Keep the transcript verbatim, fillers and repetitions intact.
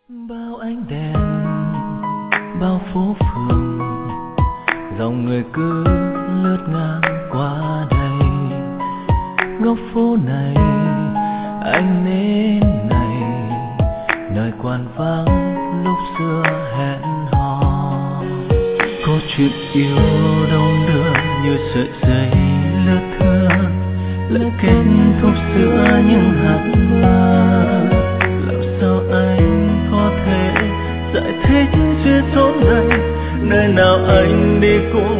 Bao ánh đèn, bao phố phường, dòng người cứ lướt ngang qua đây. Góc phố này, ánh nến này, nơi quan vắng lúc xưa hẹn hò. Câu chuyện yêu đông đưa như sợi dây lướt thưa, lại kết thúc giữa những hạt mưa. Làm sao anh có thể giải thích duyên số này, nơi nào anh đi cũng